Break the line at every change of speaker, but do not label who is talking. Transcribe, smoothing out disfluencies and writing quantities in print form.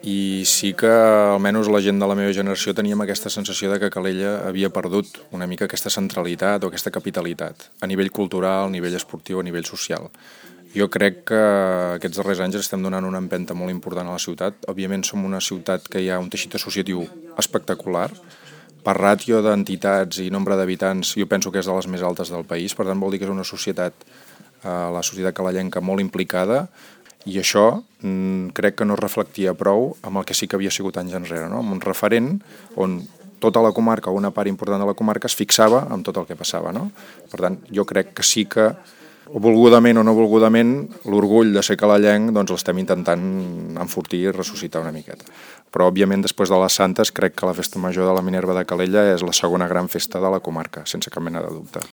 i sí que almenys la gent de la meva generació teníem aquesta sensació de que Calella havia perdut una mica aquesta centralitat o aquesta capitalitat a nivell cultural, a nivell esportiu, a nivell social. Jo crec que aquests darrers anys estem donant una empenta molt important a la ciutat. Òbviament som una ciutat que hi ha un teixit associatiu espectacular. Per ràtio d'entitats i nombre d'habitants jo penso que és de les més altes del país, per tant vol dir que és una societat, la societat calellenca, molt implicada, i això crec que no es reflectia prou amb el que sí que havia sigut anys enrere, no? Amb un referent on tota la comarca o una part important de la comarca es fixava amb tot el que passava, no? Per tant, jo crec que sí que, o volgudament o no volgudament, l'orgull de ser calellenc doncs l'estem intentant enfortir i ressuscitar una miqueta. Però, òbviament, després de les Santes, crec que la Festa Major de la Minerva de Calella és la segona gran festa de la comarca, sense cap mena de dubte.